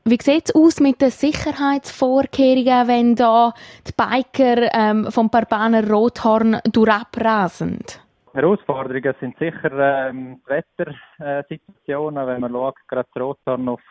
Wie sieht es aus mit den Sicherheitsvorkehrungen, wenn da die Biker vom Barbaner Rothorn durchabrasen? Herausforderungen sind sicher die Wettersituationen. Wenn man schaut, gerade das Rothorn auf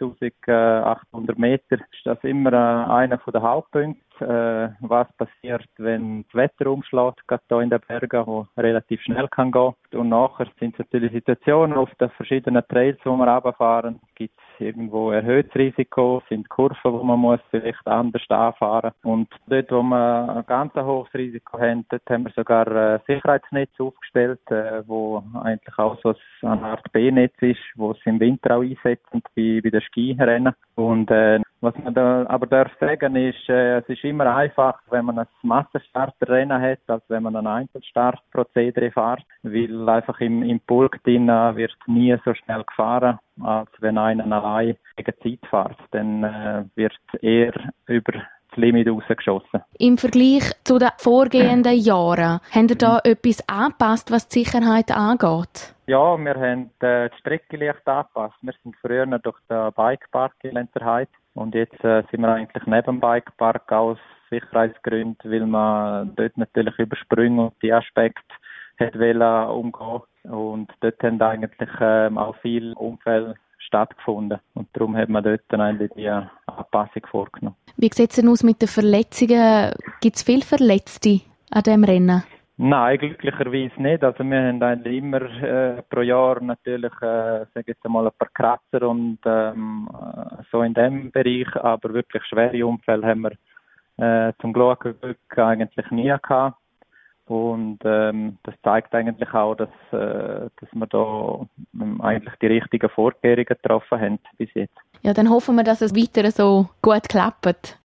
2800 Meter, ist das immer einer der Hauptpunkte. Was passiert, wenn das Wetter umschlägt, gerade hier in den Bergen, wo relativ schnell kann gehen. Und nachher sind es natürlich Situationen auf den verschiedenen Trails, wo wir runterfahren. Gibt es irgendwo erhöhtes Risiko, sind Kurven, wo man muss vielleicht anders anfahren. Und dort, wo wir ein ganz hohes Risiko haben, dort haben wir sogar Sicherheitsnetz aufgestellt, wo eigentlich auch so eine Art B-Netz ist, wo es im Winter auch einsetzen, wie bei den Skirennen. Und was man da aber darf sagen ist, es ist immer einfach, wenn man ein Massenstarterrennen hat, als wenn man ein Einzelstartprozedere fährt, weil einfach im Pulk drin wird nie so schnell gefahren, als wenn einer allein gegen Zeit fährt. Dann wird eher über das Limit rausgeschossen. Im Vergleich zu den vorgehenden Jahren, haben ihr da etwas angepasst, was die Sicherheit angeht? Ja, wir haben die Strecke leicht angepasst. Wir sind früher durch den Bikepark in Lenzerheide und jetzt sind wir eigentlich neben dem Bikepark aus Sicherheitsgründen, weil man dort natürlich über Sprünge und die Aspekte hat umgehen. Und dort haben eigentlich auch viele Unfälle stattgefunden. Und darum hat man dort dann eigentlich die Anpassung vorgenommen. Wie sieht es denn aus mit den Verletzungen? Gibt es viele Verletzte an diesem Rennen? Nein, glücklicherweise nicht. Also wir haben eigentlich immer pro Jahr natürlich, sage jetzt einmal, ein paar Kratzer und so in dem Bereich, aber wirklich schwere Unfälle haben wir zum Glück eigentlich nie gehabt. Und das zeigt eigentlich auch, dass wir da eigentlich die richtigen Vorkehrungen getroffen haben bis jetzt. Ja, dann hoffen wir, dass es weiter so gut klappt.